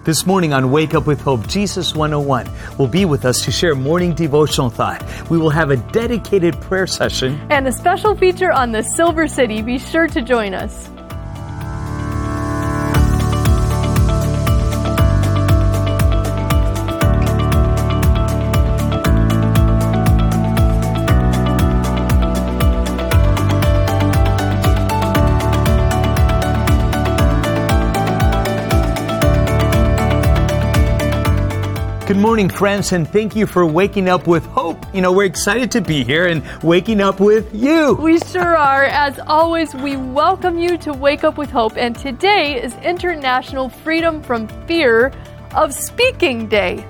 This morning on Wake Up with Hope, Jesus 101 will be with us to share a morning devotional thought. We will have a dedicated prayer session and a special feature on the Silver City. Be sure to join us. Good morning, friends, and thank you for waking up with hope. You know, we're excited to be here and waking up with you. We sure are. As always, we welcome you to Wake Up with Hope, and today is International Freedom from Fear of Speaking Day.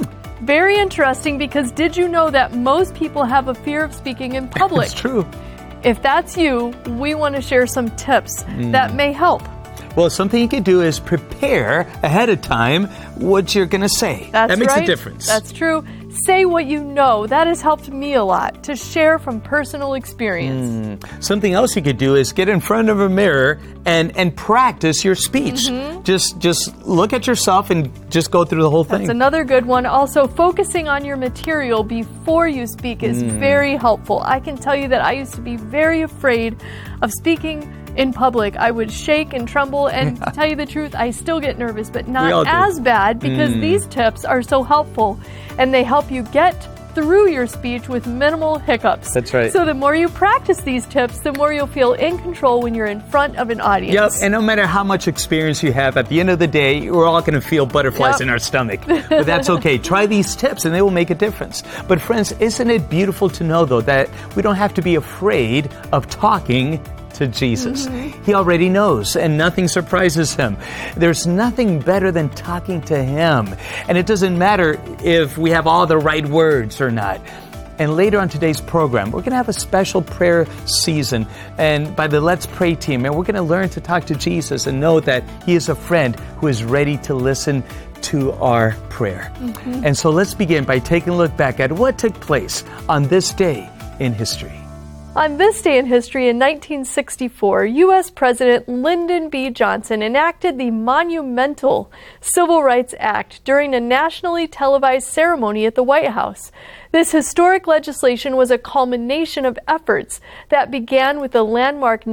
Very interesting, because did you know that most people have a fear of speaking in public? It's true. If that's you, we want to share some tips that may help. Well, something you can do is prepare ahead of time what you're going to say. That makes a difference. That's true. Say what you know. That has helped me a lot to share from personal experience. Something else you could do is get in front of a mirror and practice your speech. Just look at yourself and just go through the whole thing. That's another good one. Also, focusing on your material before you speak is very helpful. I can tell you that I used to be very afraid of speaking in public. I would shake and tremble, and to tell you the truth, I still get nervous, but not as bad, because these tips are so helpful, and they help you get through your speech with minimal hiccups. That's right. So the more you practice these tips, the more you'll feel in control when you're in front of an audience. Yep, and no matter how much experience you have, at the end of the day, we're all going to feel butterflies in our stomach. But that's okay. Try these tips, and they will make a difference. But friends, isn't it beautiful to know, though, that we don't have to be afraid of talking to Jesus. He already knows, and nothing surprises him. There's nothing better than talking to him. And it doesn't matter if we have all the right words or not. And later on today's program, we're going to have a special prayer season and by the Let's Pray team. And we're going to learn to talk to Jesus and know that he is a friend who is ready to listen to our prayer. And so let's begin by taking a look back at what took place on this day in history. On this day in history, in 1964, U.S. President Lyndon B. Johnson enacted the monumental Civil Rights Act during a nationally televised ceremony at the White House. This historic legislation was a culmination of efforts that began with the landmark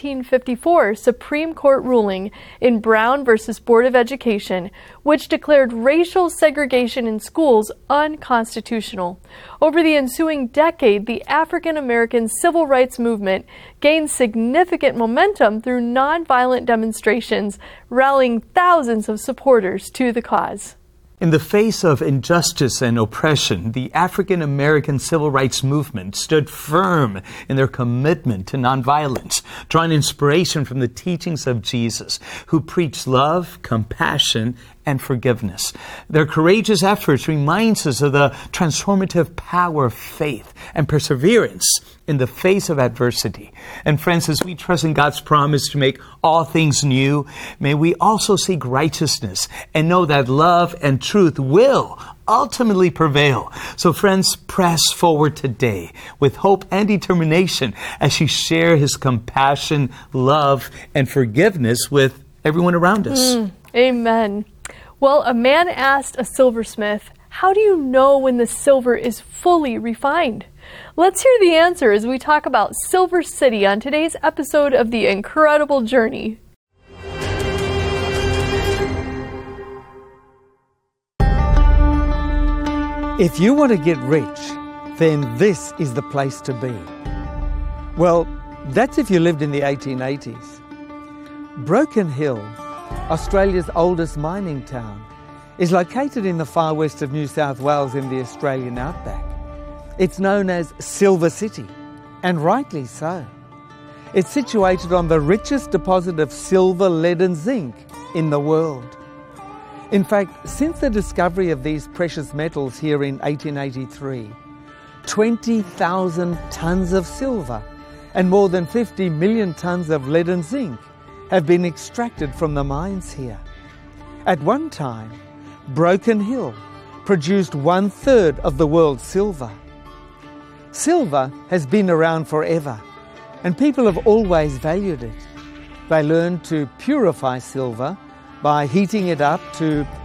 1954 Supreme Court ruling in Brown v. Board of Education, which declared racial segregation in schools unconstitutional. Over the ensuing decade, the African American civil rights movement gained significant momentum through nonviolent demonstrations, rallying thousands of supporters to the cause. In the face of injustice and oppression, the African American civil rights movement stood firm in their commitment to nonviolence, drawing inspiration from the teachings of Jesus, who preached love, compassion, and forgiveness. Their courageous efforts reminds us of the transformative power of faith and perseverance in the face of adversity. And friends, as we trust in God's promise to make all things new, may we also seek righteousness and know that love and truth will ultimately prevail. So friends, press forward today with hope and determination as you share his compassion, love, and forgiveness with everyone around us. Amen. Well, a man asked a silversmith, "How do you know when the silver is fully refined?" Let's hear the answer as we talk about Silver City on today's episode of The Incredible Journey. If you want to get rich, then this is the place to be. Well, that's if you lived in the 1880s. Broken Hill, Australia's oldest mining town, is located in the far west of New South Wales in the Australian outback. It's known as Silver City, and rightly so. It's situated on the richest deposit of silver, lead and zinc in the world. In fact, since the discovery of these precious metals here in 1883, 20,000 tons of silver and more than 50 million tons of lead and zinc have been extracted from the mines here. At one time, Broken Hill produced 1/3 of the world's silver. Silver has been around forever, and people have always valued it. They learned to purify silver by heating it up to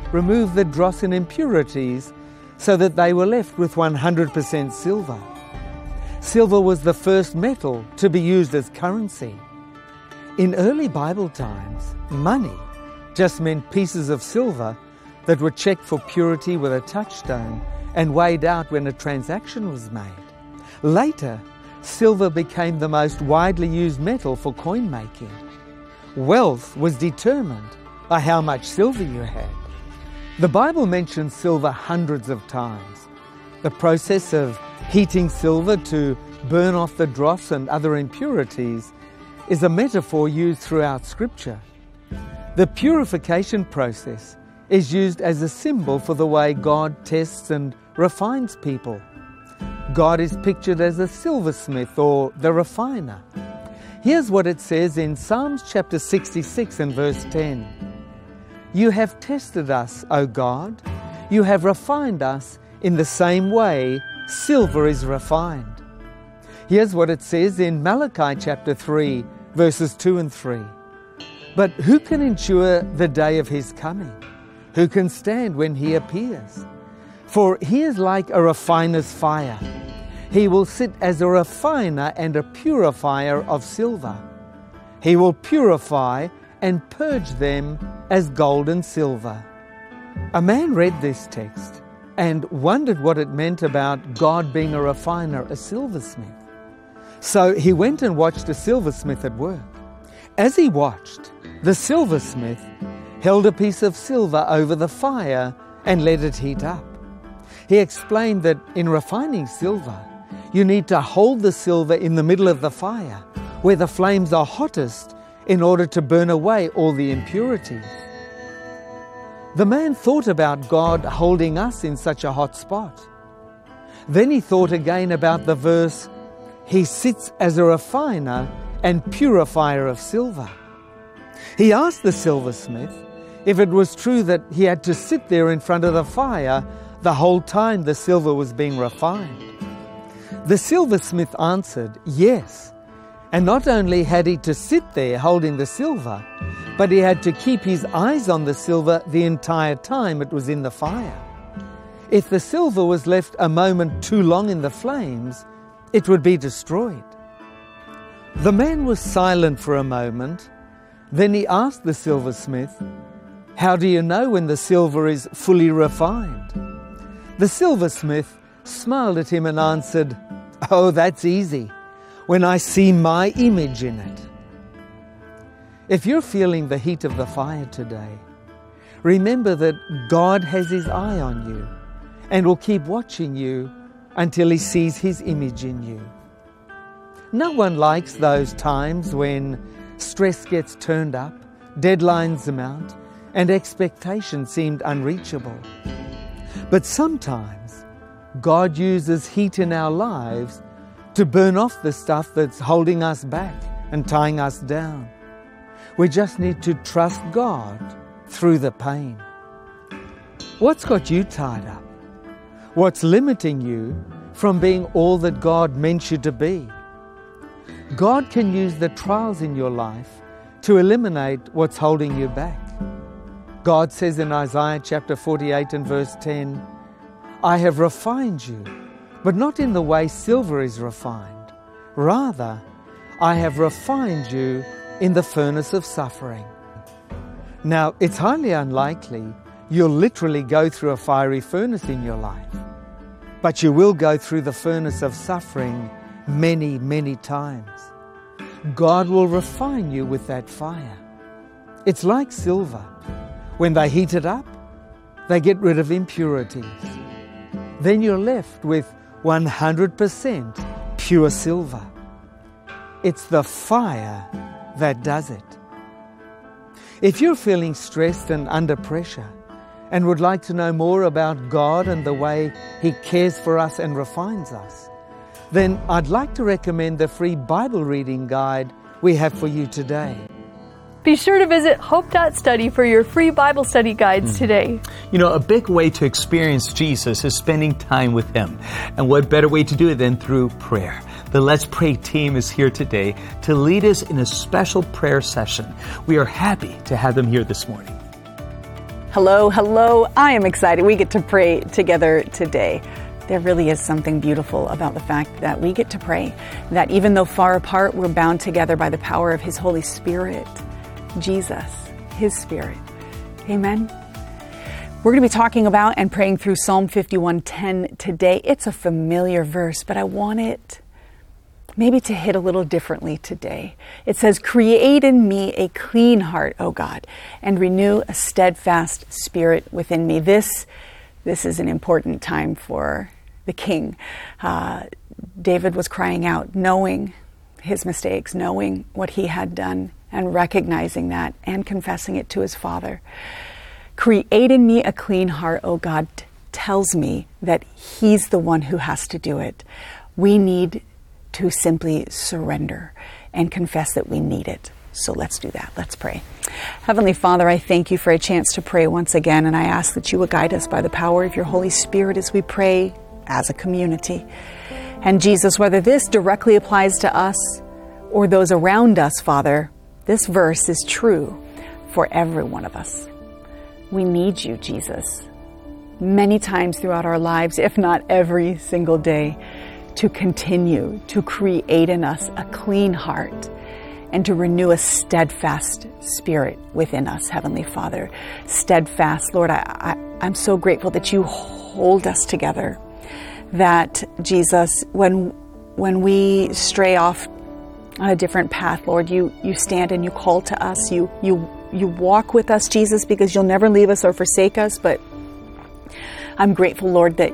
removed the dross and impurities so that they were left with 100% silver. Silver was the first metal to be used as currency. In early Bible times, money just meant pieces of silver that were checked for purity with a touchstone and weighed out when a transaction was made. Later, silver became the most widely used metal for coin making. Wealth was determined by how much silver you had. The Bible mentions silver hundreds of times. The process of heating silver to burn off the dross and other impurities is a metaphor used throughout Scripture. The purification process is used as a symbol for the way God tests and refines people. God is pictured as a silversmith or the refiner. Here's what it says in Psalms chapter 66 and verse 10. You have tested us, O God. You have refined us in the same way silver is refined. Here's what it says in Malachi chapter 3, verses 2 and 3. But who can endure the day of his coming? Who can stand when he appears? For he is like a refiner's fire. He will sit as a refiner and a purifier of silver. He will purify and purge them as gold and silver. A man read this text and wondered what it meant about God being a refiner, a silversmith. So he went and watched a silversmith at work. As he watched, the silversmith held a piece of silver over the fire and let it heat up. He explained that in refining silver, you need to hold the silver in the middle of the fire, where the flames are hottest, in order to burn away all the impurities. The man thought about God holding us in such a hot spot. Then he thought again about the verse, He sits as a refiner and purifier of silver. He asked the silversmith if it was true that he had to sit there in front of the fire the whole time the silver was being refined. The silversmith answered, yes. And not only had he to sit there holding the silver, but he had to keep his eyes on the silver the entire time it was in the fire. If the silver was left a moment too long in the flames, it would be destroyed. The man was silent for a moment. Then he asked the silversmith, how do you know when the silver is fully refined? The silversmith smiled at him and answered, oh, that's easy, when I see my image in it. If you're feeling the heat of the fire today, remember that God has His eye on you and will keep watching you until He sees His image in you. No one likes those times when stress gets turned up, deadlines mount, and expectations seemed unreachable. But sometimes God uses heat in our lives to burn off the stuff that's holding us back and tying us down. We just need to trust God through the pain. What's got you tied up? What's limiting you from being all that God meant you to be? God can use the trials in your life to eliminate what's holding you back. God says in Isaiah chapter 48 and verse 10, I have refined you, but not in the way silver is refined. Rather, I have refined you in the furnace of suffering. Now, it's highly unlikely you'll literally go through a fiery furnace in your life, but you will go through the furnace of suffering many, many times. God will refine you with that fire. It's like silver. When they heat it up, they get rid of impurities. Then you're left with 100% pure silver. It's the fire that does it. If you're feeling stressed and under pressure and would like to know more about God and the way He cares for us and refines us, then I'd like to recommend the free Bible reading guide we have for you today. Be sure to visit hope.study for your free Bible study guides today. You know, a big way to experience Jesus is spending time with Him. And what better way to do it than through prayer? The Let's Pray team is here today to lead us in a special prayer session. We are happy to have them here this morning. Hello, hello. I am excited. We get to pray together today. There really is something beautiful about the fact that we get to pray, that even though far apart, we're bound together by the power of His Holy Spirit, Jesus, His Spirit. Amen. We're going to be talking about and praying through Psalm 51:10 today. It's a familiar verse, but I want it maybe to hit a little differently today. It says, "Create in me a clean heart, O God, and renew a steadfast spirit within me." This is an important time for the king. David was crying out, knowing his mistakes, knowing what he had done, and recognizing that and confessing it to his father. Create in me a clean heart, O God, tells me that He's the one who has to do it. We need to simply surrender and confess that we need it. So let's do that. Let's pray. Heavenly Father, I thank You for a chance to pray once again, and I ask that You would guide us by the power of Your Holy Spirit as we pray as a community. And Jesus, whether this directly applies to us or those around us, Father, this verse is true for every one of us. We need You, Jesus, many times throughout our lives, if not every single day, to continue to create in us a clean heart and to renew a steadfast spirit within us, Heavenly Father. Steadfast, Lord, I'm so grateful that You hold us together, that, Jesus, when we stray off on a different path, Lord, You stand and You call to us. You walk with us, Jesus, because You'll never leave us or forsake us. But I'm grateful, Lord, that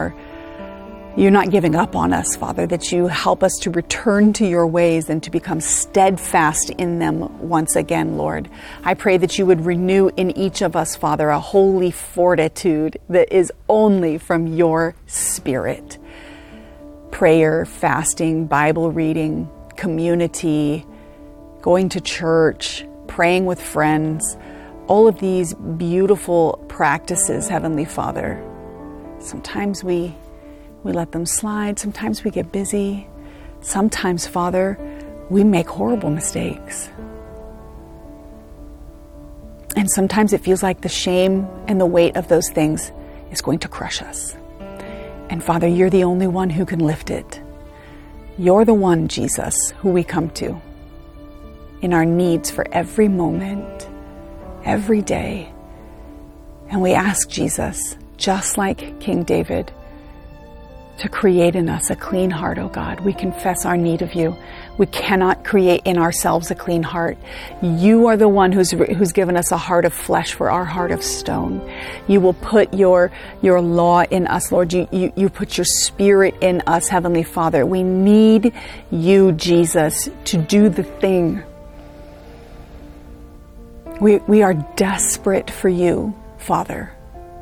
You're not giving up on us, Father, that You help us to return to Your ways and to become steadfast in them once again, Lord. I pray that You would renew in each of us, Father, a holy fortitude that is only from Your Spirit. Prayer, fasting, Bible reading, community, going to church, praying with friends, all of these beautiful practices, Heavenly Father. Sometimes we let them slide. Sometimes we get busy. Sometimes, Father, we make horrible mistakes. And sometimes it feels like the shame and the weight of those things is going to crush us. And Father, You're the only one who can lift it. You're the one, Jesus, who we come to in our needs for every moment, every day. And we ask, Jesus, just like King David, to create in us a clean heart, O God. We confess our need of You. We cannot create in ourselves a clean heart. You are the one who's given us a heart of flesh for our heart of stone. You will put your law in us, Lord. You put Your Spirit in us, Heavenly Father. We need You, Jesus, to do the thing. We are desperate for You, Father,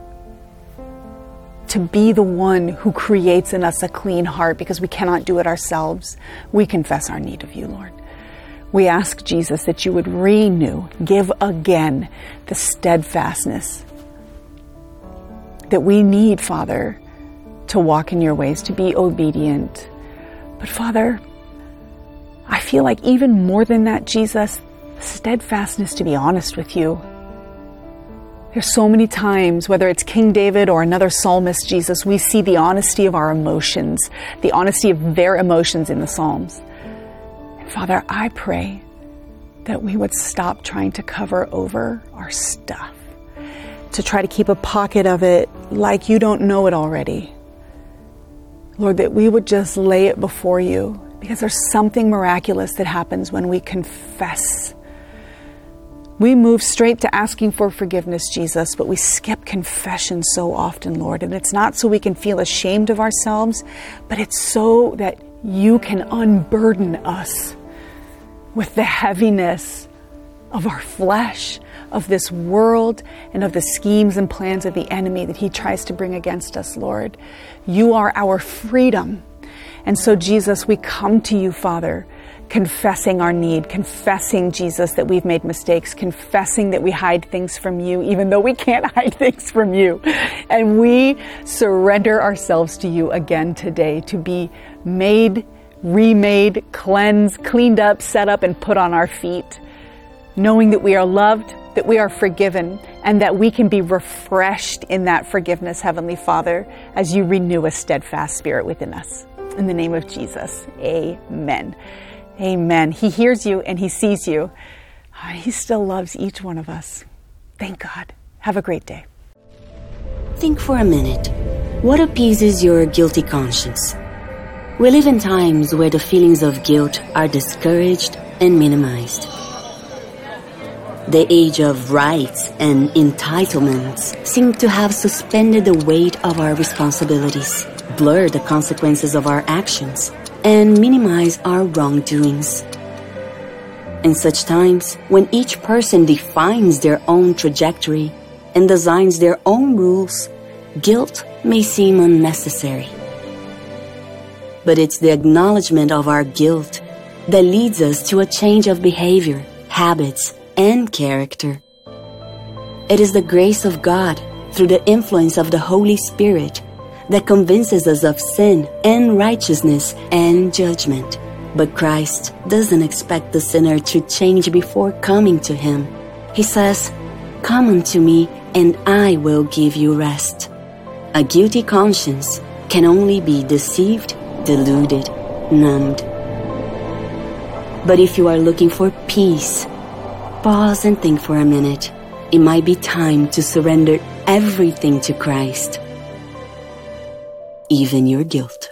to be the one who creates in us a clean heart, because we cannot do it ourselves. We confess our need of You, Lord. We ask, Jesus, that You would renew, give again the steadfastness that we need, Father, to walk in Your ways, to be obedient. But Father, I feel like even more than that, Jesus, steadfastness to be honest with You. There's so many times, whether it's King David or another psalmist, Jesus, we see the honesty of our emotions, the honesty of their emotions in the Psalms. And Father, I pray that we would stop trying to cover over our stuff, to try to keep a pocket of it like You don't know it already. Lord, that we would just lay it before You, because there's something miraculous that happens when we confess. We move straight to asking for forgiveness, Jesus, but we skip confession so often, Lord. And it's not so we can feel ashamed of ourselves, but it's so that You can unburden us with the heaviness of our flesh, of this world, and of the schemes and plans of the enemy that he tries to bring against us, Lord. You are our freedom. And so, Jesus, we come to You, Father, confessing our need, confessing, Jesus, that we've made mistakes, confessing that we hide things from You, even though we can't hide things from You. And we surrender ourselves to You again today to be made, remade, cleansed, cleaned up, set up, and put on our feet, knowing that we are loved, that we are forgiven and that we can be refreshed in that forgiveness, Heavenly Father, as you renew a steadfast spirit within us. In the name of Jesus, amen. Amen. He hears you and He sees you. He still loves each one of us. Thank God. Have a great day. Think for a minute. What appeases your guilty conscience? We live in times where the feelings of guilt are discouraged and minimized. The age of rights and entitlements seem to have suspended the weight of our responsibilities, blur the consequences of our actions, and minimize our wrongdoings. In such times, when each person defines their own trajectory and designs their own rules, guilt may seem unnecessary. But it's the acknowledgement of our guilt that leads us to a change of behavior, habits, and character. It is the grace of God, through the influence of the Holy Spirit, that convinces us of sin and righteousness and judgment. But Christ doesn't expect the sinner to change before coming to Him. He says, "Come unto me, and I will give you rest." A guilty conscience can only be deceived, deluded, numbed. But if you are looking for peace, pause and think for a minute. It might be time to surrender everything to Christ, even your guilt.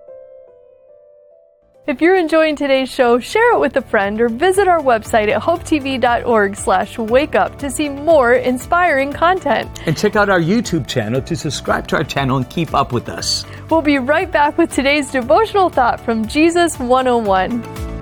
If you're enjoying today's show, share it with a friend or visit our website at hopetv.org/wakeup to see more inspiring content. And check out our YouTube channel to subscribe to our channel and keep up with us. We'll be right back with today's devotional thought from Jesus 101.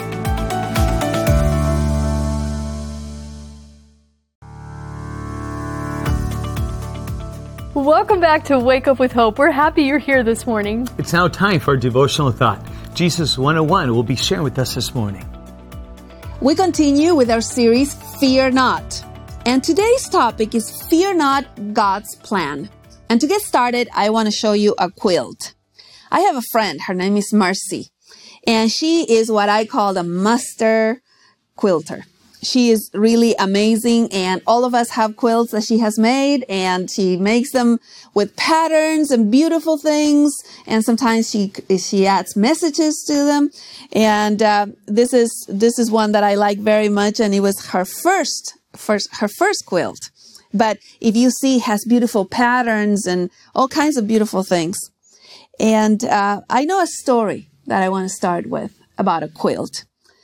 Welcome back to Wake Up with Hope. We're happy you're here this morning. It's now time for a devotional thought. Jesus 101 will be sharing with us this morning. We continue with our series, Fear Not. And today's topic is Fear Not, God's Plan. And to get started, I want to show you a quilt. I have a friend, her name is Mercy, and she is what I call a master quilter. She is really amazing, and all of us have quilts that she has made, and she makes them with patterns and beautiful things, and sometimes she adds messages to them. And this is one that I like very much, and it was her first quilt. But if you see, it has beautiful patterns and all kinds of beautiful things. And I know a story that I want to start with about a quilt.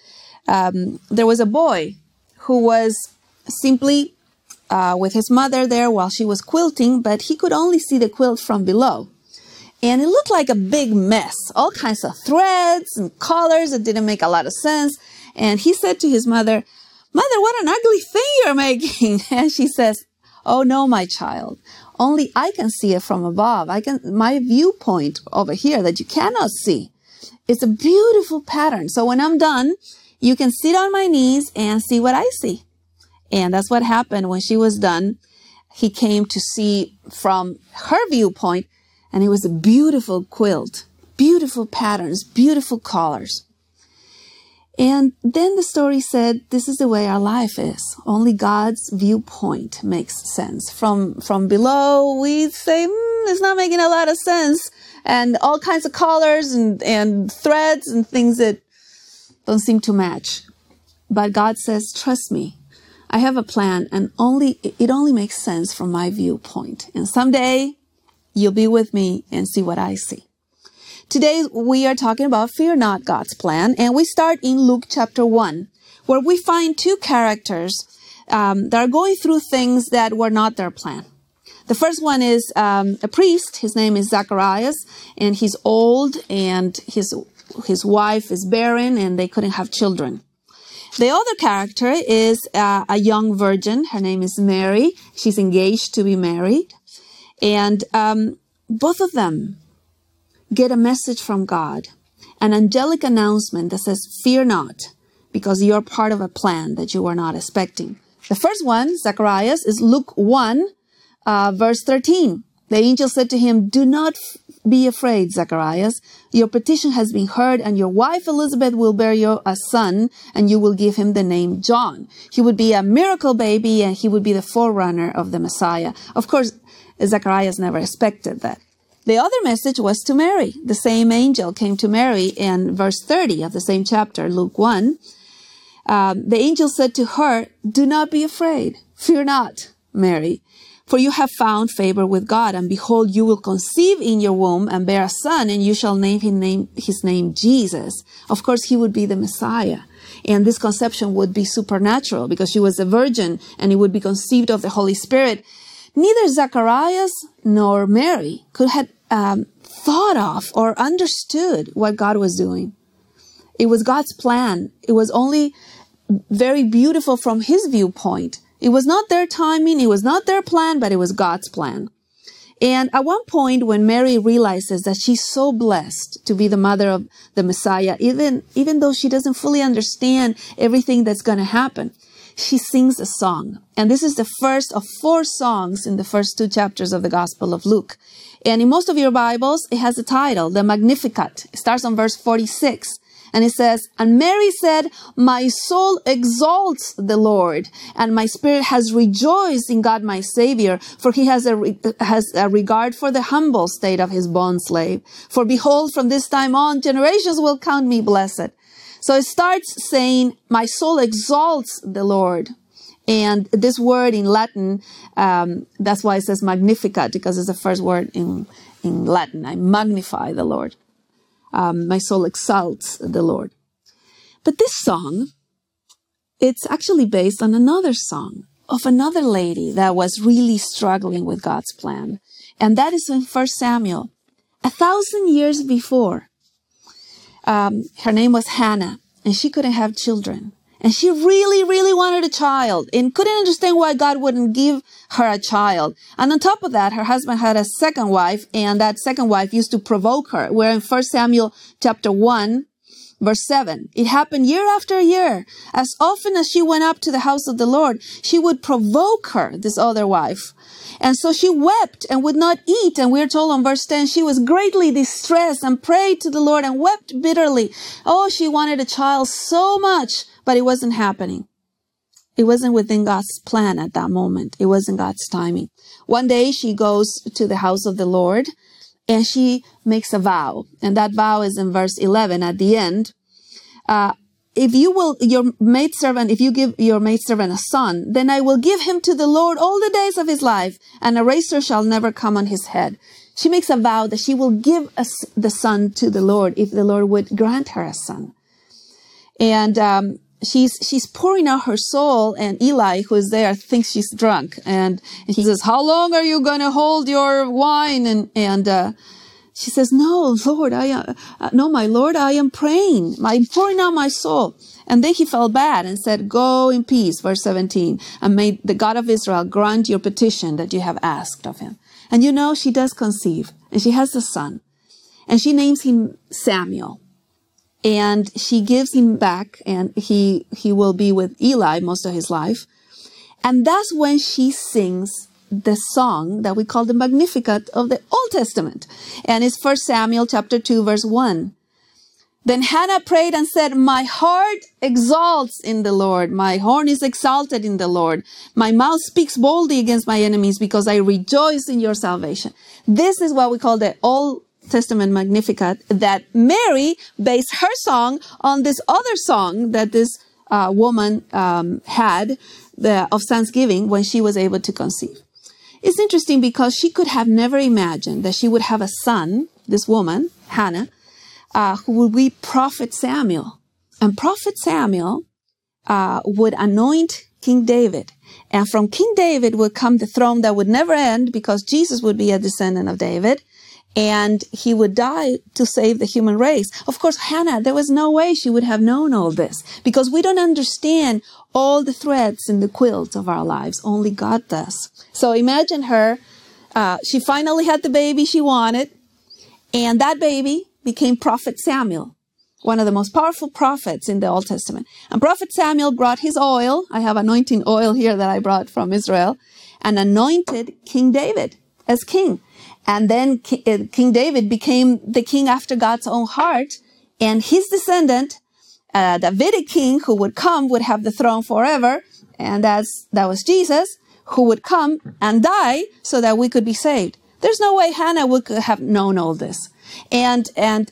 There was a boy who was simply with his mother there while she was quilting, but he could only see the quilt from below. And it looked like a big mess, all kinds of threads and colors that didn't make a lot of sense. And he said to his mother, "Mother, what an ugly thing you're making." And she says, "Oh no, my child, only I can see it from above. My viewpoint over here that you cannot see. It's a beautiful pattern. So when I'm done, you can sit on my knees and see what I see." And that's what happened when she was done. He came to see from her viewpoint, and it was a beautiful quilt, beautiful patterns, beautiful colors. And then the story said, this is the way our life is. Only God's viewpoint makes sense. From below, we say, it's not making a lot of sense. And all kinds of colors and threads and things that don't seem to match. But God says, trust me, I have a plan, and it only makes sense from my viewpoint. And someday you'll be with me and see what I see. Today we are talking about Fear Not, God's Plan, and we start in Luke chapter 1, where we find two characters that are going through things that were not their plan. The first one is a priest. His name is Zacharias, and he's old, and his wife is barren, and they couldn't have children. The other character is a young virgin. Her name is Mary. She's engaged to be married. And both of them get a message from God, an angelic announcement that says, fear not, because you're part of a plan that you were not expecting. The first one, Zacharias, is Luke 1, verse 13. The angel said to him, "Do not be afraid, Zacharias. Your petition has been heard, and your wife Elizabeth will bear you a son, and you will give him the name John. He would be a miracle baby, and he would be the forerunner of the Messiah." Of course, Zacharias never expected that. The other message was to Mary. The same angel came to Mary in verse 30 of the same chapter, Luke 1. The angel said to her, "Do not be afraid. Fear not, Mary. For you have found favor with God, and behold, you will conceive in your womb and bear a son, and you shall name his name Jesus." Of course, he would be the Messiah. And this conception would be supernatural because she was a virgin and it would be conceived of the Holy Spirit. Neither Zacharias nor Mary could have thought of or understood what God was doing. It was God's plan. It was only very beautiful from his viewpoint. It was not their timing, it was not their plan, but it was God's plan. And at one point, when Mary realizes that she's so blessed to be the mother of the Messiah, even though she doesn't fully understand everything that's going to happen, she sings a song. And this is the first of 4 songs in the first 2 chapters of the Gospel of Luke. And in most of your Bibles, it has a title, the Magnificat. It starts on verse 46. And it says, "And Mary said, my soul exalts the Lord, and my spirit has rejoiced in God my Savior, for he has a regard for the humble state of his bondslave. For behold, from this time on, generations will count me blessed." So it starts saying, my soul exalts the Lord. And this word in Latin, that's why it says Magnificat, because it's the first word in Latin. I magnify the Lord. My soul exalts the Lord. But this song, it's actually based on another song of another lady that was really struggling with God's plan. And that is in 1 Samuel. 1,000 years before, her name was Hannah, and she couldn't have children. And she really, really wanted a child and couldn't understand why God wouldn't give her a child. And on top of that, her husband had a second wife, and that second wife used to provoke her. We're in 1 Samuel chapter 1, verse 7. It happened year after year. As often as she went up to the house of the Lord, she would provoke her, this other wife. And so she wept and would not eat. And we're told on verse 10, she was greatly distressed and prayed to the Lord and wept bitterly. Oh, she wanted a child so much, but it wasn't happening. It wasn't within God's plan at that moment. It wasn't God's timing. One day she goes to the house of the Lord and she makes a vow. And that vow is in verse 11 at the end. If you give your maidservant a son, then I will give him to the Lord all the days of his life, and a razor shall never come on his head. She makes a vow that she will give the son to the Lord if the Lord would grant her a son. And she's pouring out her soul, and Eli, who is there, thinks she's drunk. And he says, "How long are you going to hold your wine?" And she says, "No, Lord, my Lord, I am praying. I'm pouring out my soul." And then he felt bad and said, "Go in peace," verse 17, "and may the God of Israel grant your petition that you have asked of him." And she does conceive, and she has a son, and she names him Samuel. And she gives him back, and he will be with Eli most of his life. And that's when she sings the song that we call the Magnificat of the Old Testament. And it's 1 Samuel chapter 2, verse 1. "Then Hannah prayed and said, my heart exalts in the Lord. My horn is exalted in the Lord. My mouth speaks boldly against my enemies because I rejoice in your salvation." This is what we call the Old Testament Magnificat, that Mary based her song on this other song that this woman had of thanksgiving when she was able to conceive. It's interesting because she could have never imagined that she would have a son, this woman, Hannah, who would be Prophet Samuel. And Prophet Samuel would anoint King David. And from King David would come the throne that would never end, because Jesus would be a descendant of David. And he would die to save the human race. Of course, Hannah, there was no way she would have known all this, because we don't understand all the threads in the quilt of our lives. Only God does. So imagine her. She finally had the baby she wanted. And that baby became Prophet Samuel, one of the most powerful prophets in the Old Testament. And Prophet Samuel brought his oil. I have anointing oil here that I brought from Israel, and anointed King David. as king. And then King David became the king after God's own heart. And his descendant, Davidic king who would come, would have the throne forever. And that was Jesus, who would come and die so that we could be saved. There's no way Hannah would have known all this. And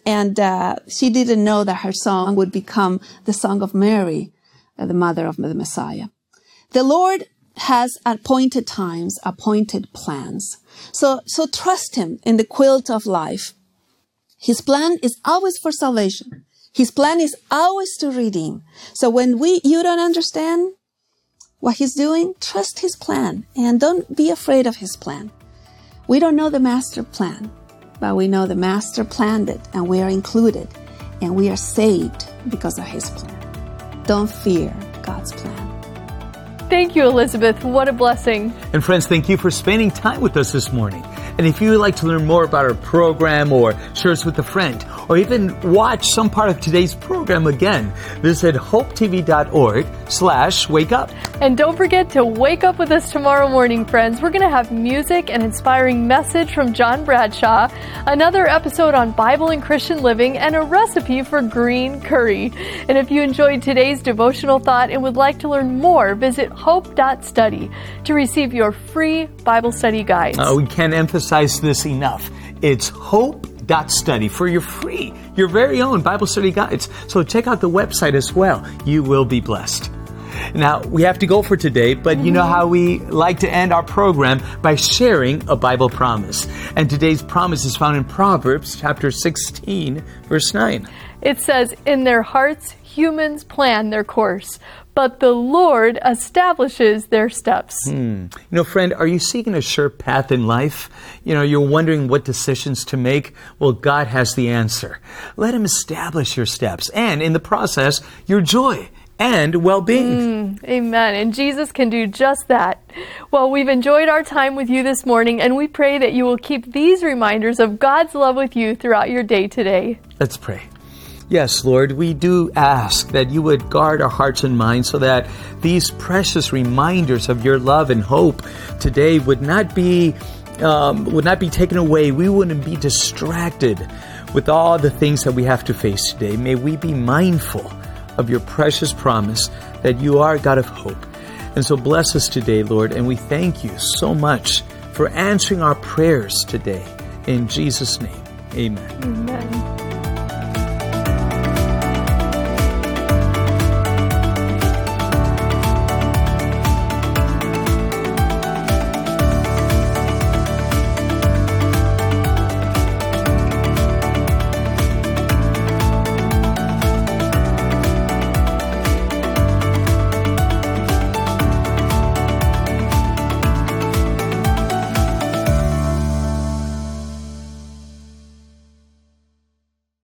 she didn't know that her song would become the song of Mary, the mother of the Messiah. The Lord has appointed times, appointed plans. So trust him in the quilt of life. His plan is always for salvation. His plan is always to redeem. So when you don't understand what he's doing, trust his plan and don't be afraid of his plan. We don't know the master plan, but we know the master planned it and we are included and we are saved because of his plan. Don't fear God's plan. Thank you, Elizabeth. What a blessing. And friends, thank you for spending time with us this morning. And if you would like to learn more about our program or share us with a friend or even watch some part of today's program again, visit hopetv.org/wake up. And don't forget to wake up with us tomorrow morning, friends. We're going to have music, an inspiring message from John Bradshaw, another episode on Bible and Christian living, and a recipe for green curry. And if you enjoyed today's devotional thought and would like to learn more, visit hope.study to receive your free Bible study guides. We can't emphasize this enough. It's hope.study for your very own Bible study guides. So check out the website as well. You will be blessed. Now, we have to go for today, but you know how we like to end our program by sharing a Bible promise. And today's promise is found in Proverbs chapter 16, verse 9. It says, "In their hearts, humans plan their course, but the Lord establishes their steps." You know, friend, are you seeking a sure path in life? You know, you're wondering what decisions to make? Well, God has the answer. Let him establish your steps and, in the process, your joy and well-being. Amen. And Jesus can do just that. Well, we've enjoyed our time with you this morning, and we pray that you will keep these reminders of God's love with you throughout your day today. Let's pray. Yes, Lord, we do ask that you would guard our hearts and minds so that these precious reminders of your love and hope today would not be taken away. We wouldn't be distracted with all the things that we have to face today. May we be mindful of your precious promise that you are a God of hope. And so bless us today, Lord, and we thank you so much for answering our prayers today. In Jesus' name, amen. Amen.